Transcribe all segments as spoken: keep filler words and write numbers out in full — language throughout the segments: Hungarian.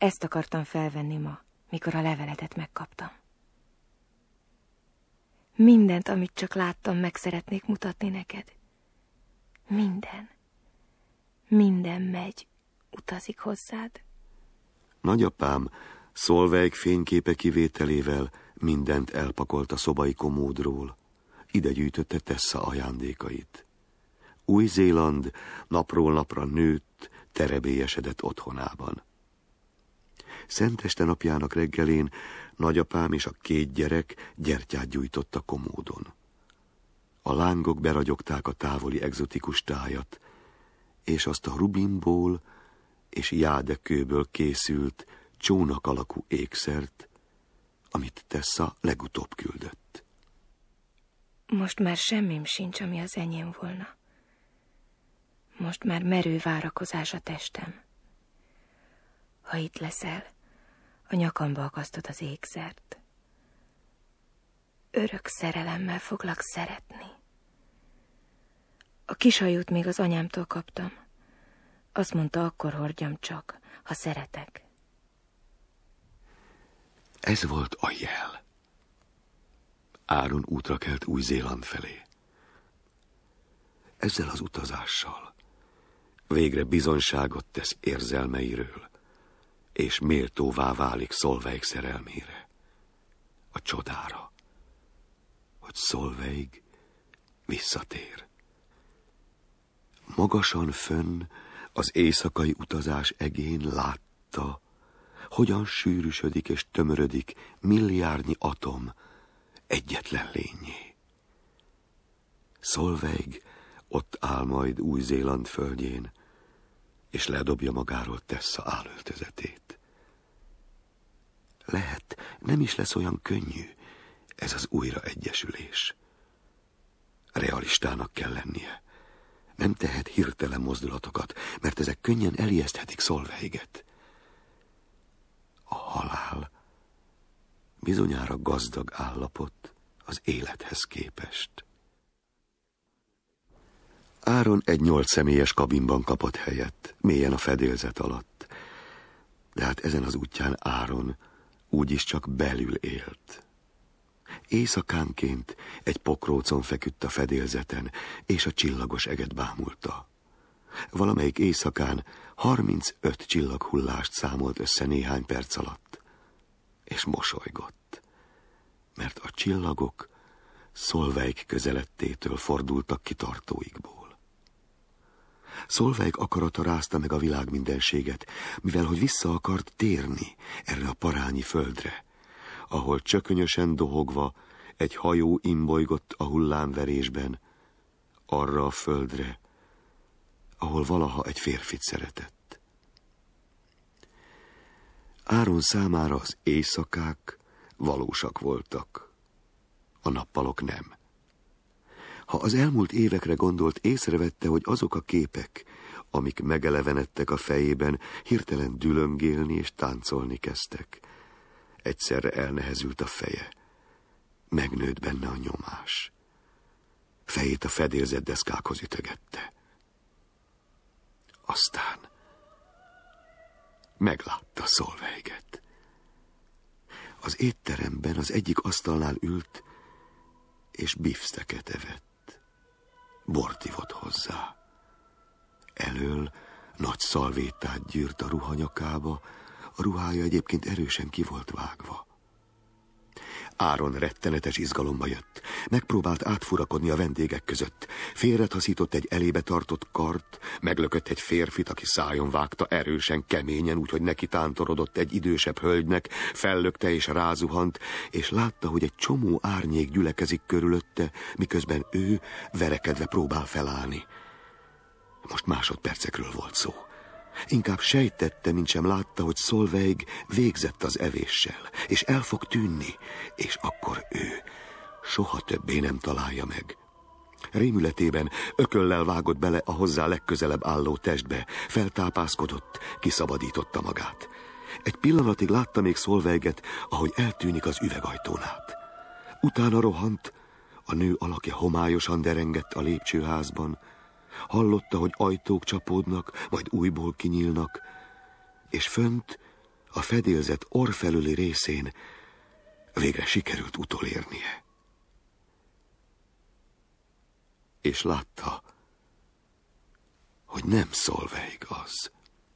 Ezt akartam felvenni ma, mikor a leveletet megkaptam. Mindent, amit csak láttam, meg szeretnék mutatni neked. Minden. Minden megy, utazik hozzád. Nagyapám Solveig fényképe kivételével mindent elpakolt a szobai komódról. Ide gyűjtötte Tessa ajándékait. Új-Zéland napról napra nőtt, terebélyesedett otthonában. Szenteste napjának reggelén nagyapám és a két gyerek gyertyát gyújtott a komódon. A lángok beragyogták a távoli egzotikus tájat, és azt a rubinból és jádekőből készült csónak alakú ékszert, amit Tessa legutóbb küldött. Most már semmim sincs, ami az enyém volna. Most már merő várakozás a testem. Ha itt leszel, a nyakamba akasztod az ékszert. Örök szerelemmel foglak szeretni. A kishajót még az anyámtól kaptam. Azt mondta, akkor hordjam csak, ha szeretek. Ez volt a jel. Áron útra kelt Új-Zéland felé. Ezzel az utazással végre bizonyságot tesz érzelmeiről, és méltóvá válik Solveig szerelmére, a csodára, hogy Solveig visszatér. Magasan fönn az éjszakai utazás egén látta, hogyan sűrűsödik és tömörödik milliárdnyi atom egyetlen lényé. Solveig ott áll majd Új-Zéland földjén, és ledobja magáról Tessa álöltözetét. Lehet, nem is lesz olyan könnyű ez az újraegyesülés. Realistának kell lennie. Nem tehet hirtelen mozdulatokat, mert ezek könnyen elijeszthetik Solveiget. A halál bizonyára gazdag állapot az élethez képest. Áron egy nyolc személyes kabinban kapott helyet, mélyen a fedélzet alatt. De hát ezen az útján Áron úgyis csak belül élt. Éjszakánként egy pokrócon feküdt a fedélzeten, és a csillagos eget bámulta. Valamelyik éjszakán harmincöt csillaghullást számolt össze néhány perc alatt, és mosolygott, mert a csillagok Solveig közelettétől fordultak ki tartóikból. Solveig akarata rázta meg a világ mindenséget, mivel hogy vissza akart térni erre a parányi földre, ahol csökönyösen dohogva egy hajó imbolygott a hullámverésben, arra a földre, ahol valaha egy férfit szeretett. Áron számára az éjszakák valósak voltak, a nappalok nem. Ha az elmúlt évekre gondolt, észrevette, hogy azok a képek, amik megelevenedtek a fejében, hirtelen dülöngélni és táncolni kezdtek. Egyszerre elnehezült a feje. Megnőtt benne a nyomás. Fejét a fedélzett deszkákhoz ütögette. Aztán meglátta Solveiget. Az étteremben az egyik asztalnál ült, és bifszteket evett. Bort ivott hozzá. Elől nagy szalvétát gyűrt a ruhanyakába, a ruhája egyébként erősen ki volt vágva. Áron rettenetes izgalomba jött. Megpróbált átfurakodni a vendégek között. Félretaszított egy elébe tartott kart, meglökött egy férfit, aki szájon vágta erősen, keményen, úgyhogy neki tántorodott egy idősebb hölgynek, fellökte és rázuhant, és látta, hogy egy csomó árnyék gyülekezik körülötte, miközben ő verekedve próbál felállni. Most másodpercekről volt szó. Inkább sejtette, mintsem látta, hogy Solveig végzett az evéssel, és el fog tűnni, és akkor ő soha többé nem találja meg. Rémületében ököllel vágott bele a hozzá legközelebb álló testbe, feltápászkodott, kiszabadította magát. Egy pillanatig látta még Solveiget, ahogy eltűnik az üvegajtón át. Utána rohant, a nő alakja homályosan derengett a lépcsőházban, hallotta, hogy ajtók csapódnak, majd újból kinyílnak, és fönt a fedélzet orrfelüli részén végre sikerült utolérnie. És látta, hogy nem Solveig az.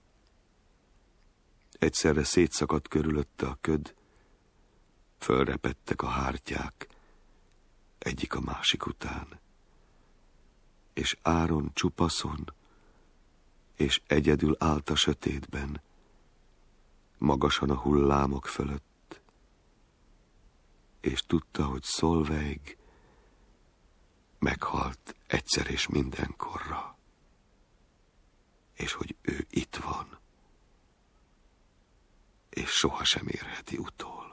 Egyszerre szétszakadt körülötte a köd, fölrepettek a hártyák, egyik a másik után, és Áron csupaszon, és egyedül állt a sötétben, magasan a hullámok fölött, és tudta, hogy Solveig meghalt egyszer és mindenkorra, és hogy ő itt van, és sohasem érheti utol.